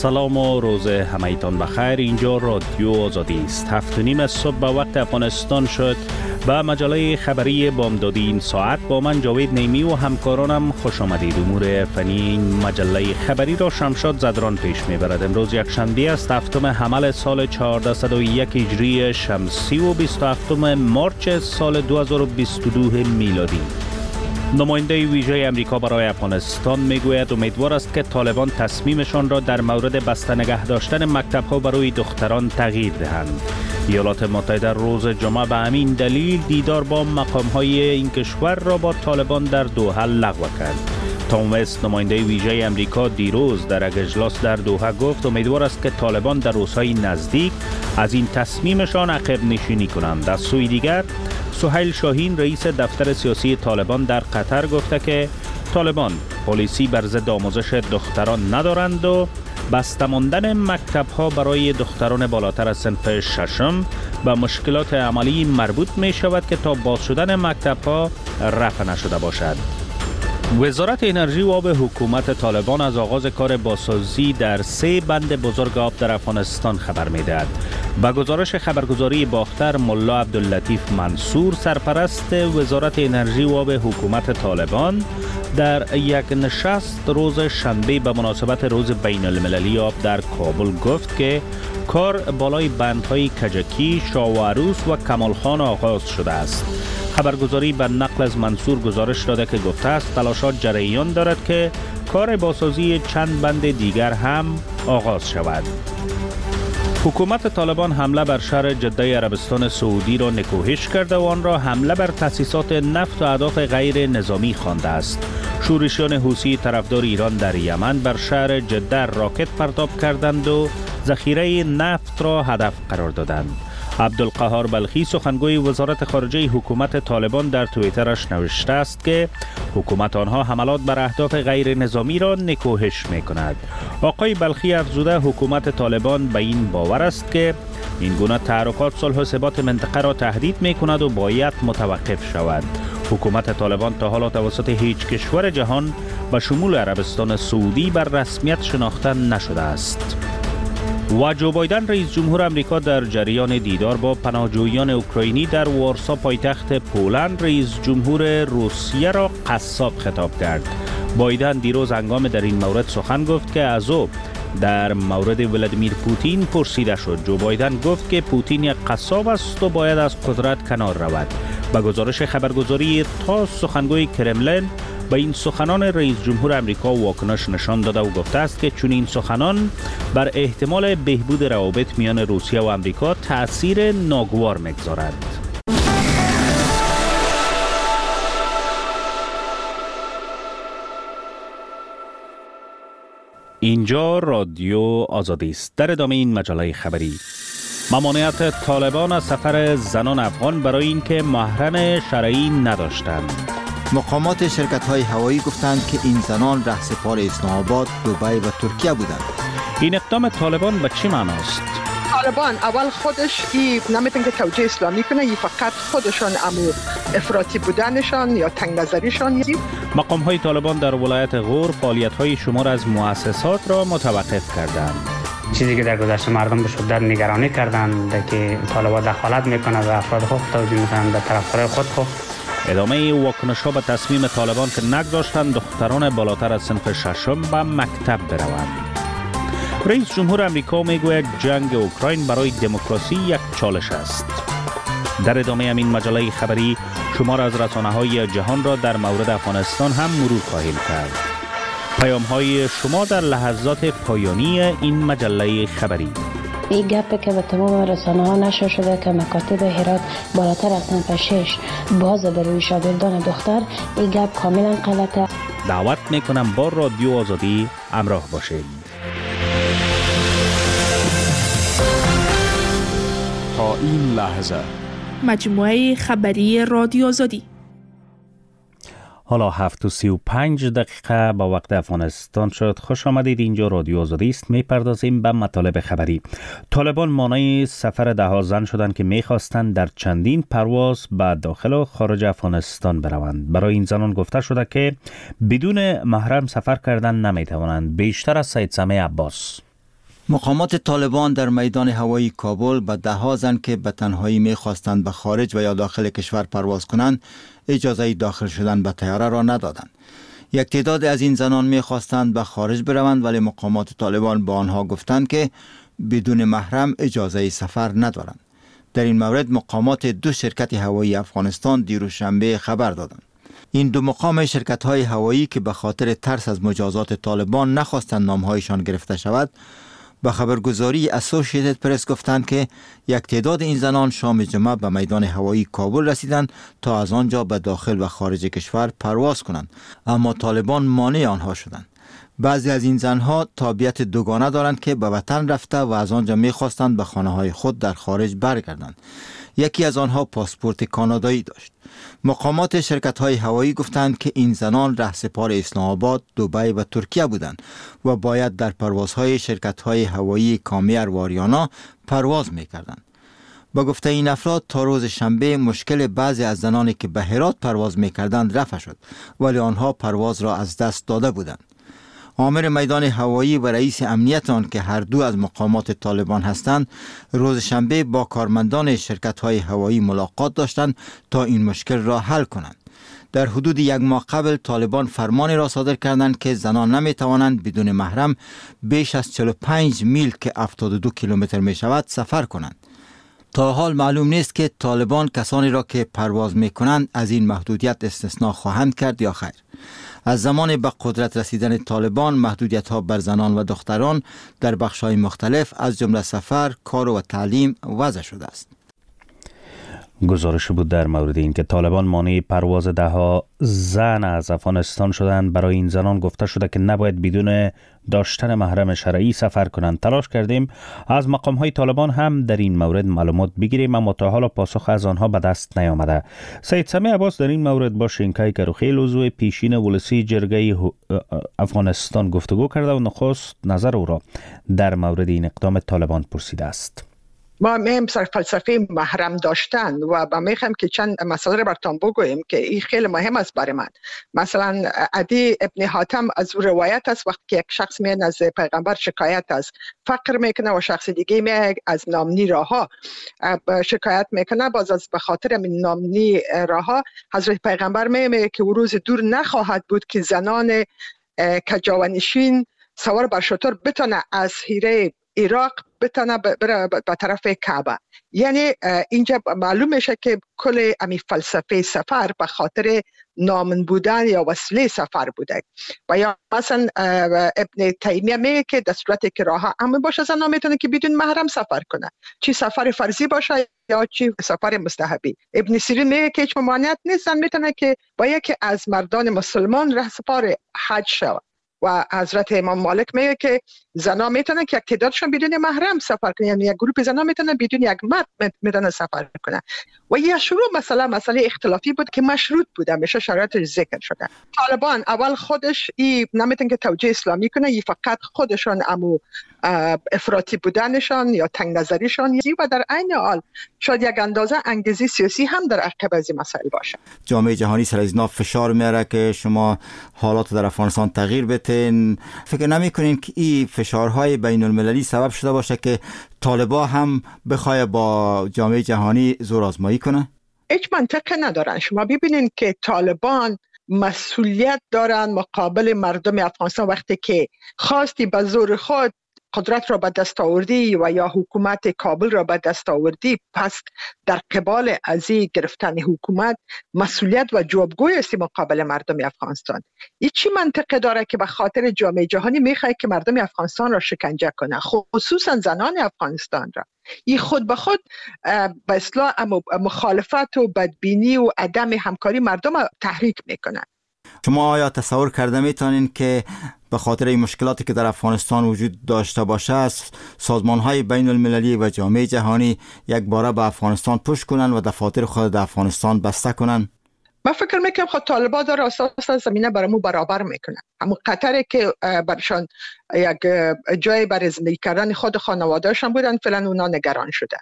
سلام و روز همایتان بخیر. اینجا رادیو آزادی است. 7:30 صبح به وقت افغانستان شد. با مجله خبری بامدادی این ساعت با من جاوید نیمی و همکارانم خوش آمدید. امور فنی این مجله خبری را شمشاد زدران پیش میبرد. امروز یک شنبه است، 7 حمل سال 1401 هجری شمسی و 27 مارچ سال 2022 میلادی. نماینده ویژه امریکا برای افغانستان میگوید امیدوار است که طالبان تصمیمشان را در مورد بسته نگه داشتن مکتب‌ها برای دختران تغییر دهند. ایالات متحده روز جمعه به همین دلیل دیدار با مقام‌های این کشور را با طالبان در دوحه لغو کرد. تام وست نماینده ویژه امریکا دیروز در یک اجلاس در دوحه گفت امیدوار است که طالبان در روزهای نزدیک از این تصمیمشان عقب نشینی کنند. از سوی دیگر سهیل شاهین رئیس دفتر سیاسی طالبان در قطر گفته که طالبان پالیسی بر ضد آموزش دختران ندارند و بسته ماندن مکتب‌ها برای دختران بالاتر از صنف ششم به مشکلات عملی مربوط می شود که تا باز شدن مکتب‌ها رفع نشده باشد. وزارت انرژی و آب حکومت طالبان از آغاز کار بازسازی در 3 بند بزرگ آب در افغانستان خبر می‌دهد. با گزارش خبرگزاری باختر، ملا عبداللطیف منصور سرپرست وزارت انرژی و آب حکومت طالبان در یک نشست روز شنبه به مناسبت روز بین المللی آب در کابل گفت که کار بالای بندهای کجکی، شاه و عروس و کمالخان آغاز شده است. خبرگزاری به نقل از منصور گزارش داده که گفته است تلاشات جریان دارد که کار بازسازی چند بند دیگر هم آغاز شود. حکومت طالبان حمله بر شهر جده عربستان سعودی را نکوهش کرده و آن را حمله بر تأسیسات نفت و اهداف غیر نظامی خوانده است. شورشیان حوثی طرفدار ایران در یمن بر شهر جده راکت پرتاب کردند و ذخیره نفت را هدف قرار دادند. عبدالقهار بلخی سخنگوی وزارت خارجه حکومت طالبان در توییترش نوشته است که حکومت آنها حملات بر اهداف غیر نظامی را نکوهش می کند. آقای بلخی افزوده حکومت طالبان به این باور است که این گونه تحرکات صلح و ثبات منطقه را تهدید می کند و باید متوقف شود. حکومت طالبان تا حالا توسط هیچ کشور جهان به شمول عربستان سعودی بر رسمیت شناخته نشده است. و جو بایدن رئیس جمهور امریکا در جریان دیدار با پناهجویان اوکراینی در وارسا پایتخت پولند رئیس جمهور روسیه را قصاب خطاب کرد. بایدن دیروز هنگام در این مورد سخن گفت که از او در مورد ولادیمیر پوتین پرسیده شد. جو بایدن گفت که پوتین یک قصاب است و باید از قدرت کنار رود. به گزارش خبرگزاری تاس سخنگوی کرملین به این سخنان رئیس جمهور امریکا واکنش نشان داده و گفته است که چون این سخنان بر احتمال بهبود روابط میان روسیه و امریکا تأثیر ناگوار می‌گذارد. اینجا رادیو آزادی است. در ادامه این مجله خبری، ممانعت طالبان از سفر زنان افغان برای اینکه محرم شرعی نداشتند. مقامات شرکت‌های هوایی گفتند که این زنان رهسپار اسلام آباد، دبی و ترکیه بودند. این اقدام طالبان به چه معناست؟ طالبان اول خودش نمیتونه که توجیه اسلامی کنه، فقط خودشان افراطی بودنشان یا تنگ نظریشان. مقام‌های طالبان در ولایت غور فعالیت‌های شمار از مؤسسات را متوقف کردند. چیزی که در گذشته مردم به شدت نگرانی کردند که طالبان دخالت میکنه و افراد خود توجیه میکنند به طرفدارای خود. ادامه واکنش‌ها به تصمیم طالبان که نگذاشتند دختران بالاتر از صنف ششم به مکتب بروند. رئیس جمهور امریکا میگوید جنگ اوکراین برای دموکراسی یک چالش است. در ادامه همین مجله خبری شمار از رسانه‌های جهان را در مورد افغانستان هم مرور خواهیم کرد. پیام‌های شما در لحظات پایانی این مجله خبری. این گپ که به تمام رسانه ها نشر شده که مکاتب هرات بالاتر از صنف 6 باز بروی شاگردان دختر، این گپ کاملا غلطه. دعوت میکنم با رادیو آزادی همراه باشید. تا این لحظه مجموعه خبری رادیو آزادی. حالا 7:35 به وقت افغانستان شد. خوش آمدید. اینجا رادیو آزادی است. میپردازیم به مطالب خبری. طالبان مانع سفر ده ها زن شدند که میخواستند در چندین پرواز به داخل و خارج افغانستان بروند. برای این زنان گفته شده که بدون محرم سفر کردن نمیتوانند. بیشتر از سید سمیع عباس. مقامات طالبان در میدان هوایی کابل به ده‌ها زن که به تنهایی می‌خواستند به خارج و یا داخل کشور پرواز کنند اجازه داخل شدن به طیاره را ندادند. یک تعداد از این زنان می‌خواستند به خارج بروند ولی مقامات طالبان با آنها گفتند که بدون محرم اجازه سفر ندارند. در این مورد مقامات دو شرکت هوایی افغانستان دیروز شنبه خبر دادند. این دو مقام شرکت‌های هوایی که به خاطر ترس از مجازات طالبان نخواستند نام‌هایشان گرفته شود، به خبرگزاری اسوسییتد پرس گفتند که یک تعداد این زنان شام جمعه به میدان هوایی کابل رسیدند تا از آنجا به داخل و خارج کشور پرواز کنند، اما طالبان مانع آنها شدند. بعضی از این زنها تابعیت دوگانه دارند که به وطن رفته و از آنجا می‌خواستند به خانه‌های خود در خارج برگردند. یکی از آنها پاسپورت کانادایی داشت. مقامات شرکت‌های هوایی گفتند که این زنان رهسپار اسلام آباد، دبی و ترکیه بودند و باید در پروازهای شرکت‌های هوایی کامیر و آریانا پرواز می‌کردند. با گفته این افراد تا روز شنبه مشکل بعضی از زنانی که به هرات پرواز می‌کردند رفع شد ولی آنها پرواز را از دست داده بودند. آمر میدان هوایی و رئیس امنیت آن که هر دو از مقامات طالبان هستند روز شنبه با کارمندان شرکت‌های هوایی ملاقات داشتند تا این مشکل را حل کنند. در حدود یک ماه قبل طالبان فرمانی را صادر کردند که زنان نمی توانند بدون محرم بیش از 45 میل که 72 کیلومتر می شود سفر کنند. تا حال معلوم نیست که طالبان کسانی را که پرواز می کنند از این محدودیت استثناء خواهند کرد یا خیر. از زمان به قدرت رسیدن طالبان محدودیت ها بر زنان و دختران در بخش‌های مختلف از جمله سفر، کار و تعلیم وضع شده است. گزارش بود در مورد این که طالبان مانع پرواز ده‌ها زن از افغانستان شدند. برای این زنان گفته شده که نباید بدون داشتن محرم شرعی سفر کنند. تلاش کردیم از مقام‌های طالبان هم در این مورد معلومات بگیریم اما تا حالا پاسخ از آنها به دست نیامده. سید سمیع عباس در این مورد با شینکای کروخیل عضو پیشین ولسی جرگه افغانستان گفتگو کرده و نخست نظر او را در مورد این اقدام طالبان پرسیده است. ما میم سر فلسفه محرم داشتن و با میخوام که چند مسئله رو براتون بگویم که این خیلی مهم است برای من. مثلا عدی ابن حاتم از روایت است وقتی که یک شخص میاد از پیغمبر شکایت از فقر میکنه و شخص دیگه میاد از نامنی راهها شکایت میکنه، باز از به خاطر من نامنی راهها حضرت پیغمبر میگه که روز دور نخواهد بود که زنان کجاونشین سوار بر شتر بتونه از هیره عراق بتونه به طرف کعبه. یعنی اینجا معلوم میشه که کل امی فلسفه سفر به خاطر نامن بودن یا وسیله سفر بوده. و یا مثلا ابن تیمیه میگه که در صورتی که راه امن باشه زن میتونه که بدون محرم سفر کنه، چی سفر فرضی باشه یا چی سفر مستحبی. ابن سیرین میگه که هیچ ممانعت نیست، زن میتونه که با یکی از مردان مسلمان رهسپار حج شود. و حضرت امام مالک میگه که زنا میتونن که یک تعدادشون بدون محرم سفر کنن، یعنی یک گروه زنا میتونن بدون یک مرد میتونن سفر کنن. و یه شروع مسئله اختلافی بود که مشروط بود، همیشه شرایطش ذکر شده. طالبان اول خودش نمیتونن که توجیه اسلامی کنه، فقط خودشون امو افراطی بودنشان یا تنگ نظریشان و در عین حال شاید یک اندازه انگیزه سیاسی هم در عقب از این مسائل باشه. جامعه جهانی سر از اینا فشار میاره که شما حالات در افغانستان تغییر بدین. فکر نمی‌کنین که این فشارهای بین المللی سبب شده باشه که طالبان هم بخواد با جامعه جهانی زور آزمایی کنه؟ هیچ منطقی ندارن. شما ببینین که طالبان مسئولیت دارن مقابل مردم افغانستان وقتی که خواستی به زور خود قدرت را به دست آوردی و یا حکومت کابل را به دست آوردی، پس در قبال از گرفتن حکومت مسئولیت و جوابگوی است مقابل مردم افغانستان. این چی منطقه داره که به خاطر جامعه جهانی میخواد که مردم افغانستان را شکنجه کنه، خصوصا زنان افغانستان را؟ این خود به خود به اصطلاح مخالفت و بدبینی و عدم همکاری مردم تحریک میکنه. شما آیا تصور کرده میتونین که به خاطر این مشکلاتی که در افغانستان وجود داشته باشه سازمان‌های بین المللی و جامعه جهانی یک باره به افغانستان پشت کنن و دفاتر خود در افغانستان بسته کنن؟ من فکر میکنم خود طالبان داره اساس زمینه برامو برابر میکنن. اما قطره که برشان یک جای برای زندگی کردن خود خانوادهشان بودن، فعلا اونا نگران شدن.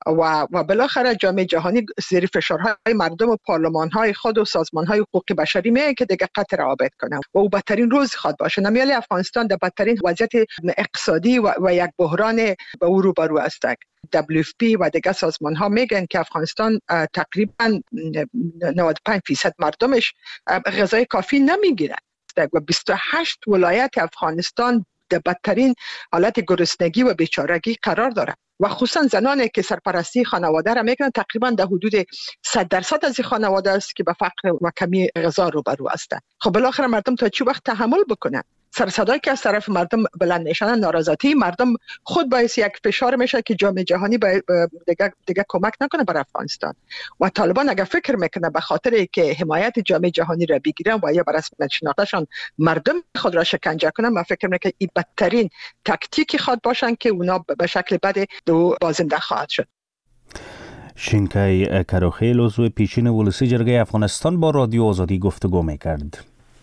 و بالاخره جامعه جهانی زیر فشارهای مردم و پارلمان‌های خود و سازمان‌های حقوق بشری میگه که دیگه قطع روابط کنه و او بدترین روز خواد باشه. نمیالی افغانستان در بدترین وضعیت اقتصادی و یک بحران به او روبرو است. WFP و دیگه سازمان‌ها میگن که افغانستان تقریبا 95% مردمش غذای کافی نمیگیرن و 28 ولایت افغانستان در بدترین حالت گرسنگی و بیچارگی قرار داره و خصوصا زنانی که سرپرستی خانواده را میکنن تقریبا در حدود 100% از این خانواده است که به فقر و کمی غذا روبرو هستند. خب بالاخره مردم تا چی وقت تحمل بکنن؟ سر صدایی که از طرف مردم بلند میشن، ناراضی مردم خود باعث یک فشار میشه که جامعه جهانی دیگه کمک نکنه بر افغانستان و طالبان اگر فکر میکنه به خاطر که حمایت جامعه جهانی را بگیرن و یا بر اساس شناختشان مردم خود را شکنجه کنن، من فکر میکنم این بدترین تاکتیکی خواد باشن که اونا به شکل بد دو بازنده خواهد شد. شینکای کروخیل عضو پیشین ولسی جرگه افغانستان با رادیو آزادی گفتگو میکرد.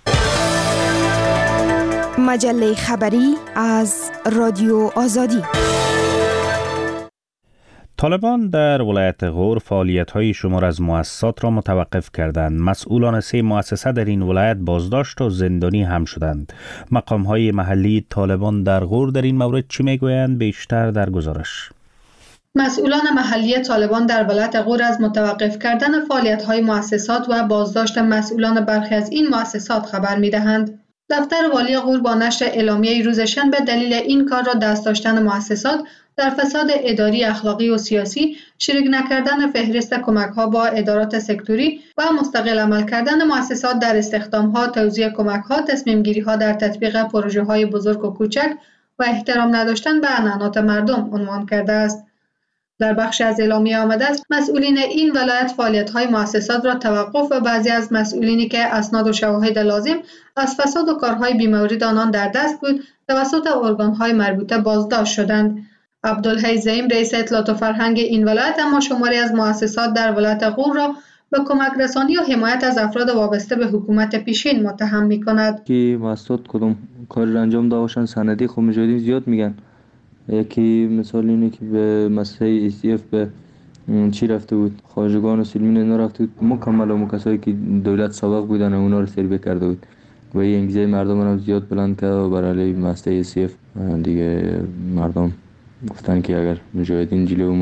مجله خبری از رادیو آزادی. طالبان در ولایت غور فعالیت‌های شمار از مؤسسات را متوقف کردند. مسئولان 3 مؤسسه در این ولایت بازداشت و زندانی هم شدند. مقام‌های محلی طالبان در غور در این مورد چی میگویند؟ بیشتر در گزارش. مسئولان محلی طالبان در ولایت غور از متوقف کردن فعالیت‌های مؤسسات و بازداشت مسئولان برخی از این مؤسسات خبر می‌دهند. دفتر والی غور با نشر اعلامیه روز شنبه دلیل این کار را دست داشتن مؤسسات در فساد اداری، اخلاقی و سیاسی، شریک نکردن فهرست کمک‌ها با ادارات سکتوری و مستقل عمل کردن مؤسسات در استخدام‌ها، توزیع کمک‌ها، تصمیم‌گیری‌ها در تطبیق پروژه‌های بزرگ و کوچک و احترام نداشتن به عنعنات مردم عنوان کرده است. در بخش از اعلامیه آمده است مسئولین این ولایت فعالیت‌های مؤسسات را توقف و بعضی از مسئولینی که اسناد و شواهد لازم از فساد و کارهای بی‌مورد آنان در دست بود توسط ارگان‌های مربوطه بازداشت شدند. عبدالحی زعیم رئیس اطلاعات و فرهنگ این ولایت اما شماری از مؤسسات در ولایت غور را به کمک رسانی و حمایت از افراد وابسته به حکومت پیشین متهم می‌کند. که مؤسسات کدام کار انجام دادن سندی خب مجاهدین زیاد میگن. یکی مثال اینه که به مسئله ACF به چی رفته بود، خواجگان و سلمین اینا رفته بود مکمل و کسایی که دولت سابق بودن اونا رو سربه کرده بود و این انگیزه مردم رو زیاد بلند کرد و برای مسئله ACF دیگه مردم گفتن که اگر مجاهدین جلو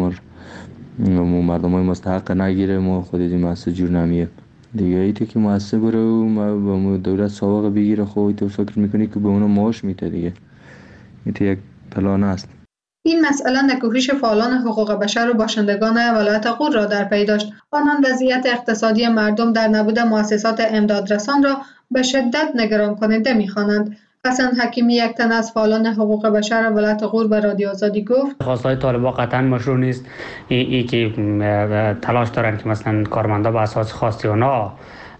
مردم های مستحق نگیره ما خود از این مؤسسه جور نمیه دیگه. ایتی که مؤسسه بره و دولت سابق بگیره خب ایتو فکر میکنی که به اونا معاش میده دیگه. ایتی یک پلان است. این مسئله نکوهش فعالان حقوق بشر و باشندگان ولایت غور را در پی داشت. آنان وضعیت اقتصادی مردم در نبود مؤسسات امدادرسان را به شدت نگران کننده می‌خوانند. حسن حکیمی یک تن از فعالان حقوق بشر ولایت غور به رادیو آزادی گفت خواستهای طالبان قطعا مشروع نیست. ای که تلاش دارن که مثلا کارمندا به اساس خواست اونا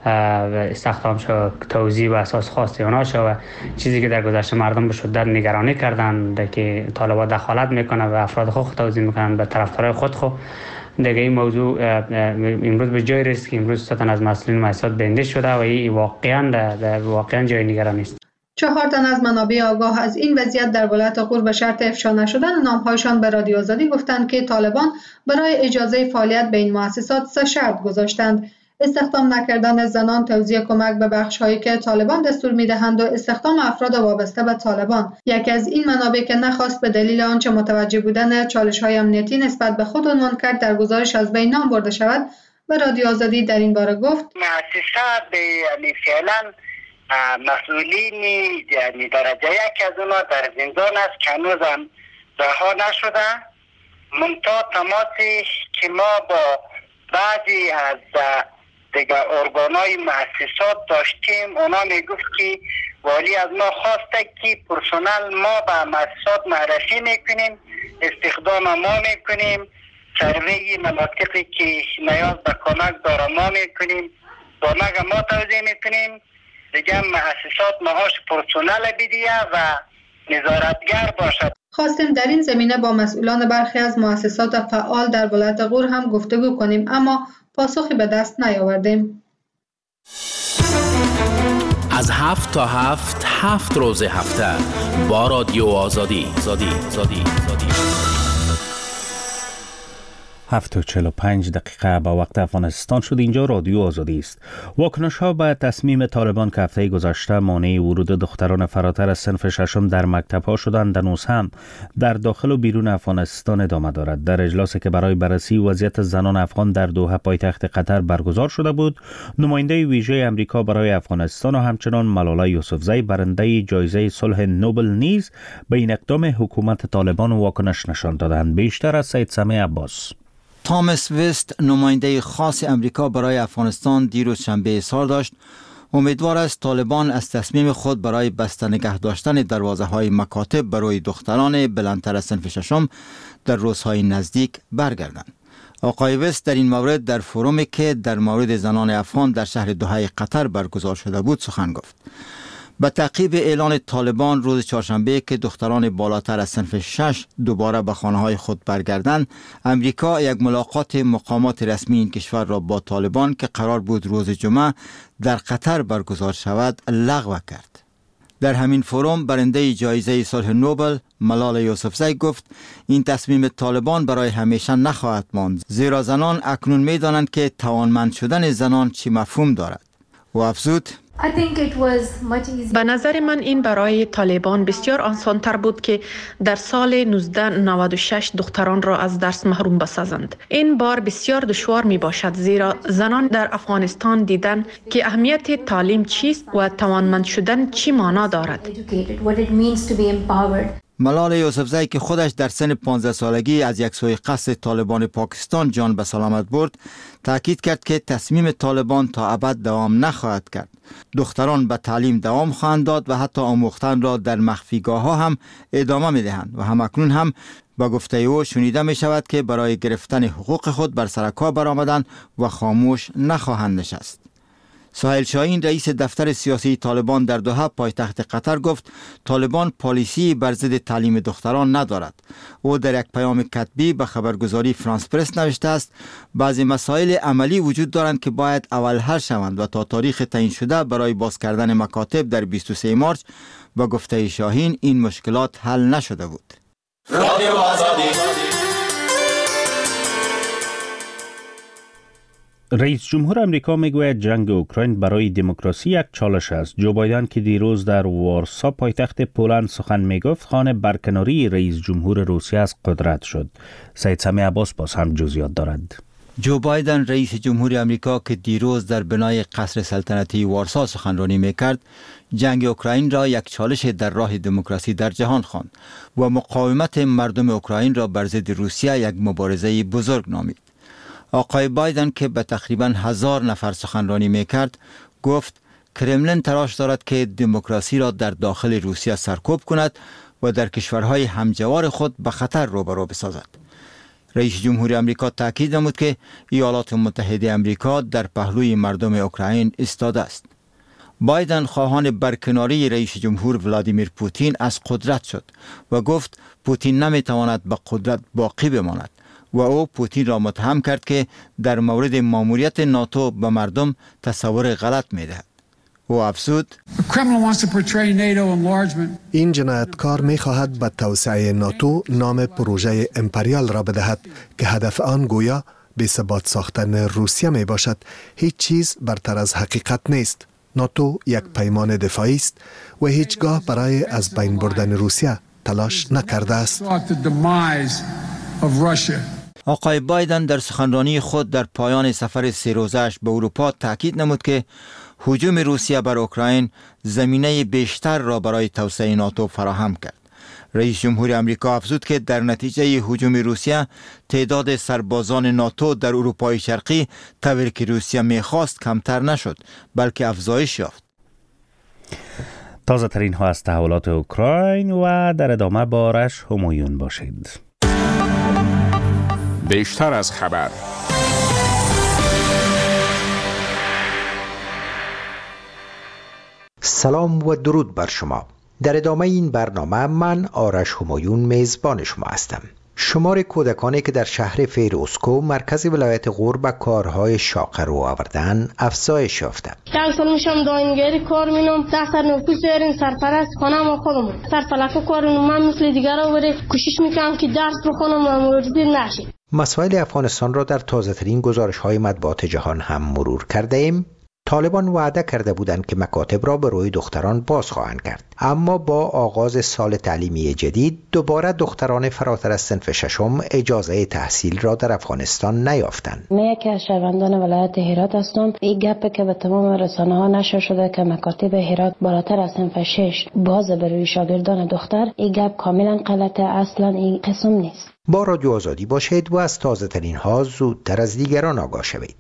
استخدام شد، توزیع به اساس خواست اونا شد و چیزی که در گذشته مردم به شدت نگرانی کردن که طالبان دخالت میکنه و افراد خود توزیع میکنن به طرفدارای خود خود. دیگه این موضوع امروز به جای رسید که امروز ستن از مسئولین مؤسسات بنده شده و این واقعا جای نگرانی است. 4 تن از منابع آگاه از این وضعیت در ولایت غور به شرط افشا نشدن نام‌هایشان به رادیو آزادی گفتند که طالبان برای اجازه فعالیت به این مؤسسات 3 شرط گذاشتند: استخدام نکردن زنان، توزیع کمک به بخش‌هایی که طالبان دستور می‌دهند و استخدام افراد وابسته به طالبان. یکی از این منابع که نخواست به دلیل آنچه متوجه بودن چالش‌های امنیتی نسبت به خود عنوان کرد در گزارش از بین نام برده شود و رادیو آزادی در این باره گفت مؤسسات فعلا مسئولین یعنی درجه یک از اونا در زندان است که هنوز هم رها نشده. منتها تماسی که ما با بعضی از دیگه ارگانای مؤسسات داشتیم اونا میگفت که والی از ما خواسته که پرسنل ما به مؤسسات معرفی میکنیم، استخدام ما میکنیم، سروی مناطقی که نیاز به کمک داره ما میکنیم، کمک ما توزیع میکنیم. دیگه مؤسسات معاش پرسنل بدیه و نظارتگر باشد. خواستیم در این زمینه با مسئولان برخی از مؤسسات فعال در ولایت غور هم گفتگو کنیم اما پاسخی به دست نیاوردیم. از 7 تا 7 روز هفته با رادیو آزادی. 7:45 به وقت افغانستان شد. اینجا رادیو آزادی است. واکنش ها به تصمیم طالبان که هفته گذشته مانع ورود دختران فراتر از صنف ششم در مکتب ها شدند، هنوز هم در داخل و بیرون افغانستان ادامه دارد. در اجلاسی که برای بررسی وضعیت زنان افغان در دوحه پایتخت قطر برگزار شده بود، نماینده ویژه امریکا برای افغانستان و همچنان ملاله یوسفزی برنده جایزه صلح نوبل نیز به این اقدام حکومت طالبان واکنش نشان دادند. بیشتر از سید سمیع عباس. تامس وست، نماینده خاص امریکا برای افغانستان، دیروز شنبه اظهار داشت امیدوار است طالبان از تصمیم خود برای بسته نگه داشتن دروازه های مکاتب برای دختران بلندتر از صنف ششم در روزهای نزدیک برگردند. آقای وست در این مورد در فرومی که در مورد زنان افغان در شهر دوحه قطر برگزار شده بود سخن گفت. به تعقیب اعلان طالبان روز چهارشنبه که دختران بالاتر از صنف 6 دوباره به خانه‌های خود برگردند، امریکا یک ملاقات مقامات رسمی این کشور را با طالبان که قرار بود روز جمعه در قطر برگزار شود لغو کرد. در همین فروم برنده جایزه صلح نوبل ملاله یوسفزی گفت این تصمیم طالبان برای همیشه نخواهد ماند، زیرا زنان اکنون می‌دانند که توانمند شدن زنان چی مفهوم دارد. و افزود به نظر من این برای طالبان بسیار آسان‌تر بود که در سال 1996 دختران را از درس محروم بسازند. این بار بسیار دشوار می باشد، زیرا زنان در افغانستان دیدن که اهمیت تعلیم چیست و توانمند شدن چی معنا دارد. ملاله یوسفزی که خودش در سن 15 سالگی از یک سوی قصد طالبان پاکستان جان به سلامت برد، تاکید کرد که تصمیم طالبان تا ابد دوام نخواهد کرد. دختران به تعلیم دوام خواهند داد و حتی آموختن را در مخفیگاه ها هم ادامه می دهند و همکنون هم با گفته او شنیده می شود که برای گرفتن حقوق خود بر سر کار برآمدند و خاموش نخواهند نشست. سهیل شاهین، رئیس دفتر سیاسی طالبان در دوحه پایتخت قطر گفت طالبان پالیسی بر ضد تعلیم دختران ندارد. او در یک پیام کتبی به خبرگزاری فرانس پرس نوشته است بعضی مسائل عملی وجود دارند که باید اول حل شوند و تا تاریخ تعیین شده برای باز کردن مکاتب در 23 مارس با گفته شاهین این مشکلات حل نشده بود. رادیو آزادی. رئیس جمهور امریکا میگوید جنگ اوکراین برای دموکراسی یک چالش است. جو بایدن که دیروز در وارسا پایتخت پولند سخن میگفت، خانه برکناری رئیس جمهور روسیه از قدرت شد. سید سمیع عباس باز هم جزئیات دارد. جو بایدن رئیس جمهور امریکا که دیروز در بنای قصر سلطنتی وارسا سخنرانی میکرد، جنگ اوکراین را یک چالش در راه دموکراسی در جهان خواند و مقاومت مردم اوکراین را بر ضد روسیه یک مبارزه بزرگ نامید. آقای بایدن که به تقریباً 1000 نفر سخنرانی میکرد گفت کرملین تلاش دارد که دموکراسی را در داخل روسیه سرکوب کند و در کشورهای همجوار خود به خطر روبرو بسازد. رئیس جمهور امریکا تاکید نمود که ایالات متحده امریکا در پهلوی مردم اوکراین ایستاده است. بایدن خواهان برکناری رئیس جمهور ولادیمیر پوتین از قدرت شد و گفت پوتین نمیتواند به قدرت باقی بماند و او پوتین را متهم کرد که در مورد ماموریت ناتو به مردم تصور غلط می‌دهد. او افزود این جنایتکار می‌خواهد به توسعه ناتو نام پروژه امپریال را بدهد که هدف آن گویا بی‌ثبات ساختن روسیه میباشد. هیچ چیز برتر از حقیقت نیست. ناتو یک پیمان دفاعی است و هیچگاه برای از بین بردن روسیه تلاش نکرده است. آقای بایدن در سخنرانی خود در پایان سفر 3 روزه‌اش به اروپا تاکید نمود که هجوم روسیه بر اوکراین زمینه بیشتر را برای توسعه ناتو فراهم کرد. رئیس جمهور امریکا افزود که در نتیجه هجوم روسیه تعداد سربازان ناتو در اروپای شرقی طوری که روسیه می‌خواست کمتر نشد بلکه افزایش یافت. تازه ترین ها از تحولات اوکراین و در ادامه با آرش همایون باشید. بیشتر از خبر. سلام و درود بر شما. در ادامه این برنامه من آرش همایون میزبان شما هستم. شمار کودکانی که در شهر فیروزکو مرکز ولایت غور به کارهای شاق رو آوردن افزایش یافته. یک سال میشم داینگری کار مینم، 10 سال نوکری داریم، سرپرست خانم و خودمون. سرفلک کارم من مثل دیگران بره کوشش میکنم که درس بخونم و موردی نشه. مسائل افغانستان را در تازه‌ترین گزارش‌های مطبوعات جهان هم مرور کرده ایم. طالبان وعده کرده بودند که مکاتب را به روی دختران باز خواهند کرد، اما با آغاز سال تعلیمی جدید دوباره دختران فراتر از صنف ششم اجازه تحصیل را در افغانستان نیافتند. من یکی از شهروندان ولایت هرات هستم. این گپی که به تمام رسانه‌ها نشر شده که مکاتب هرات بالاتر از صنف 6 باز به روی شاگردان دختر، این گپ کاملا غلطه، اصلا این قسم نیست. با رادیو آزادی باشید و از تازه‌ترین ها زودتر از دیگران آگاه شوید.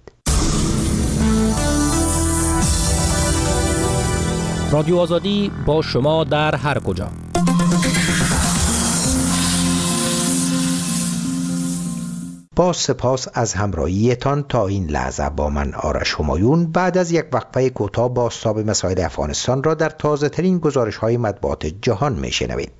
رادیو آزادی با شما در هر کجا. با سپاس از همراهیتان تا این لحظه با من آرش همایون بعد از یک وقفه کوتاه بازتاب مسائل افغانستان را در تازه ترین گزارش های مطبوعات جهان میشنوید.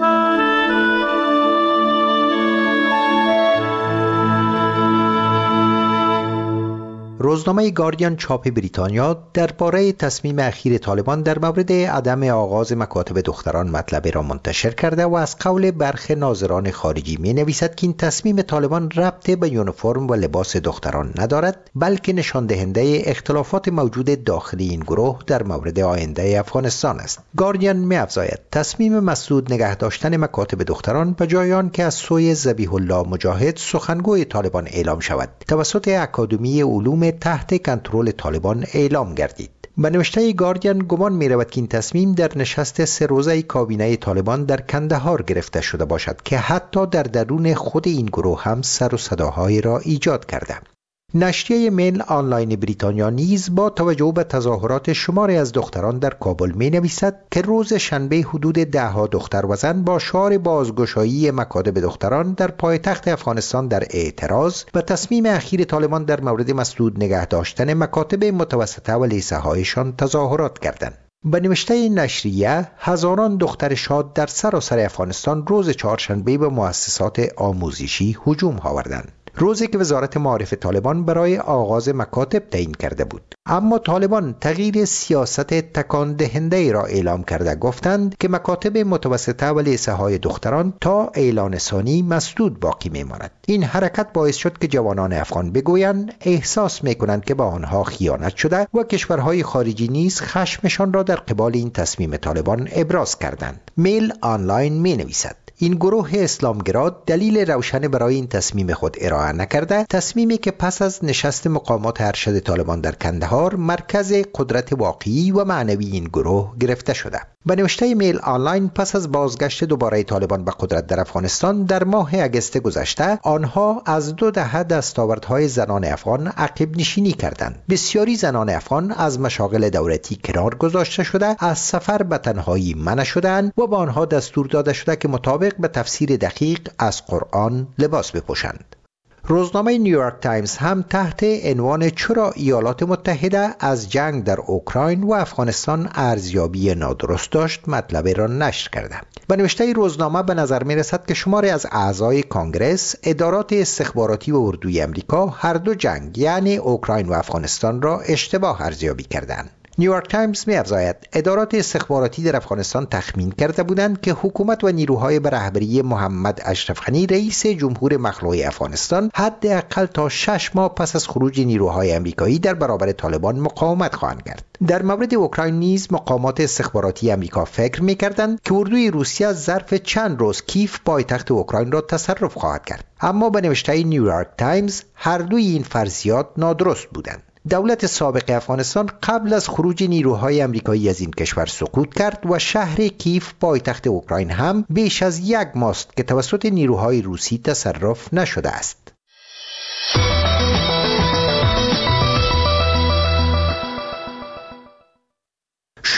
روزنامه گاردین چاپ بریتانیا درباره تصمیم اخیر طالبان در مورد عدم آغاز مکاتب دختران مطلبی را منتشر کرده و از قول برخی ناظران خارجی می نویسد که این تصمیم طالبان ربط به یونیفرم و لباس دختران ندارد، بلکه نشان دهنده اختلافات موجود داخلی این گروه در مورد آینده افغانستان است. گاردین می افزاید تصمیم مسدود نگه داشتن مکاتب دختران به جای آن که از سوی ذبیح الله مجاهد سخنگوی طالبان اعلام شود توسط اکادمی علوم تحت کنترل طالبان اعلام گردید. به نوشته گاردین گمان می رود که این تصمیم در نشست 3 روزه کابینه طالبان در کندهار گرفته شده باشد که حتی در درون خود این گروه هم سر و صداهایی را ایجاد کرده. نشریه میل آنلاین بریتانیا نیز با توجه به تظاهرات شماری از دختران در کابل می نویسد که روز شنبه حدود 10 دختر و زن با شعار بازگشایی مکاتب دختران در پایتخت افغانستان در اعتراض به تصمیم اخیر طالبان در مورد مسدود نگه داشتن مکاتب متوسطه و لیسه هایشان تظاهرات کردند. به نوشته نشریه هزاران دختر شاد در سراسر افغانستان روز چهارشنبه به مؤسسات آموزشی هجوم آوردند، روزی که وزارت معارف طالبان برای آغاز مکاتب تعیین کرده بود. اما طالبان تغییر سیاست تکان دهنده ای را اعلام کرده، گفتند که مکاتب متوسطه و لیسه های دختران تا اعلان ثانی مسدود باقی میماند. این حرکت باعث شد که جوانان افغان بگویند احساس میکنند که به آنها خیانت شده و کشورهای خارجی نیز خشمشان را در قبال این تصمیم طالبان ابراز کردند. میل آنلاین می نویسد این گروه اسلامگرا دلیل روشن برای این تصمیم خود ارائه نکرده، تصمیمی که پس از نشست مقامات ارشد طالبان در کندهار مرکز قدرت واقعی و معنوی این گروه گرفته شده. به نوشته میل آنلاین پس از بازگشت دوباره طالبان به قدرت در افغانستان در ماه اگست گذشته، آنها از 2 دهه دستاوردهای زنان افغان عقب نشینی کردند. بسیاری زنان افغان از مشاغل دولتی کنار گذاشته شده، از سفر به تنهایی منع شدند و به آنها دستور داده شده که مطابق به تفسیر دقیق از قرآن لباس بپوشند. روزنامه نیویورک تایمز هم تحت عنوان چرا ایالات متحده از جنگ در اوکراین و افغانستان ارزیابی نادرست داشت مطلب را نشر کرده. به نوشته روزنامه به نظر می رسد که شماری از اعضای کانگرس، ادارات استخباراتی و اردوی امریکا هر دو جنگ یعنی اوکراین و افغانستان را اشتباه ارزیابی کردند. نیویورک تایمز می افزاید ادارات استخباراتی در افغانستان تخمین کرده بودند که حکومت و نیروهای به رهبری محمد اشرف غنی رئیس جمهور مخلوع افغانستان حداقل تا 6 ماه پس از خروج نیروهای امریکایی در برابر طالبان مقاومت خواهند کرد. در مورد اوکراین نیز مقامات استخباراتی امریکا فکر می کردند که اردوی روسیه ظرف چند روز کیف پایتخت اوکراین را تصرف خواهد کرد. اما به نوشته نیویورک تایمز هر دوی این فرضیات نادرست بودند. دولت سابق افغانستان قبل از خروج نیروهای امریکایی از این کشور سقوط کرد و شهر کیف پایتخت اوکراین هم بیش از 1 ماه است که توسط نیروهای روسی تصرف نشده است.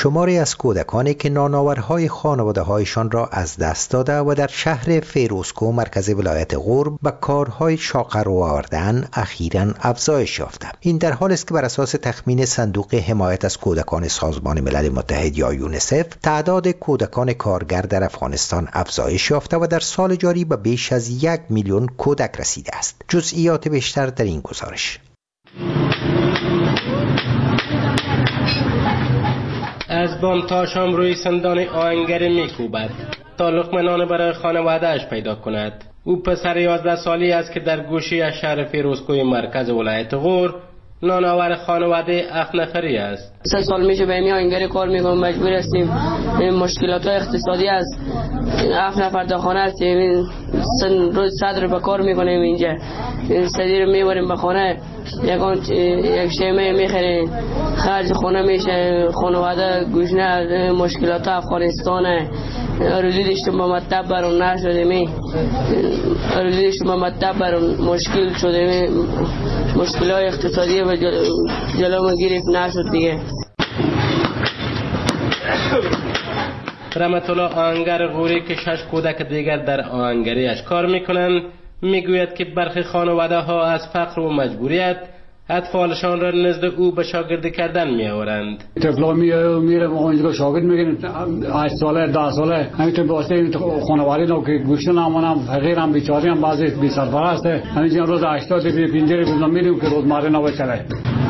شماری از کودکانی که نانآورهای خانواده‌هایشان را از دست داده و در شهر فیروزکوه مرکز ولایت غور به کارهای شاق رو آوردن اخیراً افزایش یافته. این در حالی است که بر اساس تخمین صندوق حمایت از کودکان سازمان ملل متحد یا یونیسف تعداد کودکان کارگر در افغانستان افزایش یافته و در سال جاری به بیش از 1 میلیون کودک رسیده است. جزئیات بیشتر در این گزارش. از بام تا شام روی سندان آهنگری میکوبد تا لقمه نان برای خانواده‌اش پیدا کند. او پسر 11 سالی است که در گوشه از شهر فیروزکوه مرکز ولایت غور نانآور خانواده 7 نفری است. 3 سال میشه به این آهنگری کار میکنم، مجبور هستیم. مشکلات اقتصادی است. 7 نفر در خانه هستیم، روز صدر به کار میکنیم اینجا. صدی رو میبریم به خانه، یک شیمه میخریم، خرج خونه میشه، خانواده گوشنه. مشکلات افغانستان روزی داشتیم به مطلب برون نشدیم، روزی داشتیم به مطلب برون مشکل شدیم، مشکلات اقتصادی و جلو ما گرفت نشد دیگه. رحمت الله آهنگر غوری که 6 کودک دیگر در آهنگریش کار میکنند میگوید که برخی خانواده ها از فقر و مجبوریت اطفالشان را نزد او به شاگردی کردن می آورند. طفلا میره اونجا شاگرد میگیرن 8 ساله 10 ساله، همینطور واسه خانواده نو که گوشه نمونم فقیرم بیچاره‌ام بعضی بی سرپرست، همین روز 80 50 روز میریم که روزمره نباشه.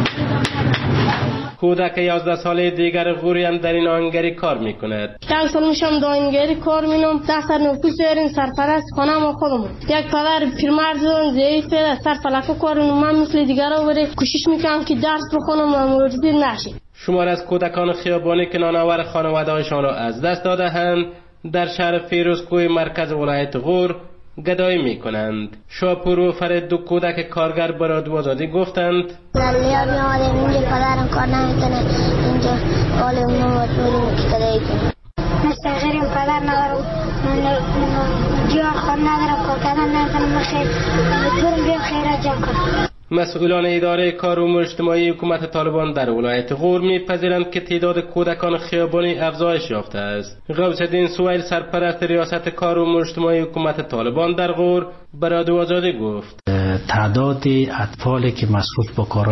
کودک 11 ساله دیگر غوری هم در این آهنگری کار میکند. 1 سال میشم در آهنگری کار مینم، 10 سال نوکری سرین سرپرست خانم خودم. یک پدر پیرمرد ضعیف سر فلک کارم، من مثل دیگرا بره کوشش میکنم که درس بخونم و مورد نشه. شمار از کودکان خیابانی که نانآور خانواده‌هایشان را از دست داده‌اند در شهر فیروزکوه مرکز ولایت غور گدایی می کنند. شاپور و فرید 2 کودک کارگر به رادیو آزادی گفتند اینجا پدرم کار نمیتونه، اینجا حال اونو مطمئنیم که گدایی کنیم. مستغیریم پدر ندارم، جا خود ندارم، کار کردن نمیتونم، خیر برم بیم خیرات جمع کنم. مسئولان اداره کار و اجتماعی حکومت طالبان در ولایت غور می‌پذیرند که تعداد کودکان خیابانی افزایش یافته است. غوث الدین سویل سرپرست ریاست کار و اجتماعی حکومت طالبان در غور به رادیو آزادی گفت تعداد اطفالی که مصروف به کار